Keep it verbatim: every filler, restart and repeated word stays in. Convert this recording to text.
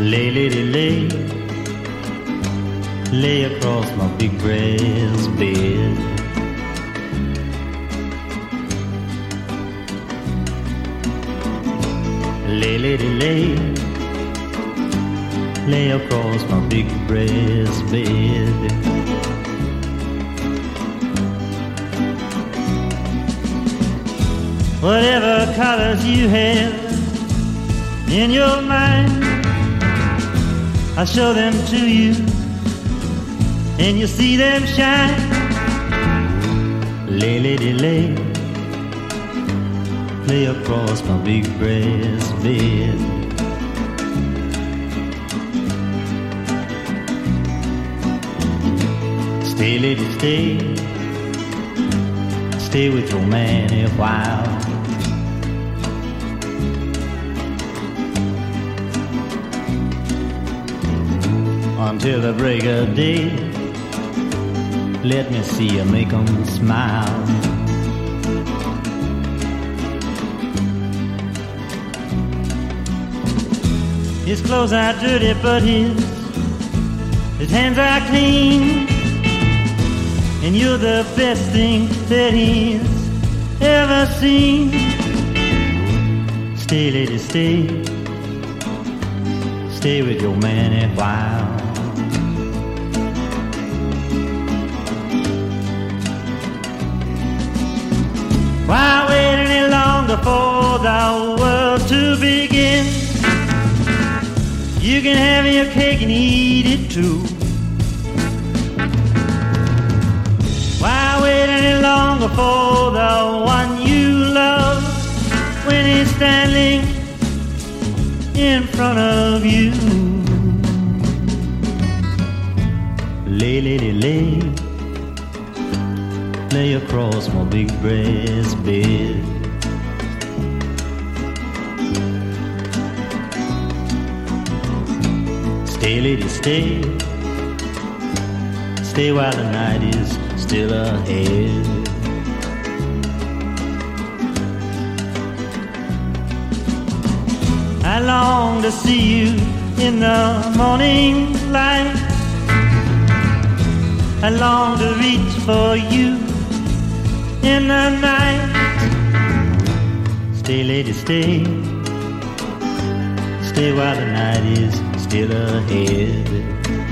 Lay, lady, lay, lay across my big brass bed. Lay, lady, lay, lay across my big brass bed. Whatever colors you have in your mind, I'll show them to you, and you see them shine. Lay, lady, lay, lay across my big brass bed. Stay, lady, stay, stay with your man a while. Until the break of day, let me see you make 'em smile. His clothes are dirty, but his, his hands are clean, and you're the best thing that he's ever seen. Stay, lady, stay, stay with your man a while. Why wait any longer for the world to begin? You can have your cake and eat it too. Why wait any longer for the one you love when he's standing in front of you? Lay, lady, lay, lay across my big brass bed. Stay, lady, stay, stay while the night is still ahead. I long to see you in the morning light. I long to reach for you in the night. Stay, lady, stay, stay while the night is still ahead.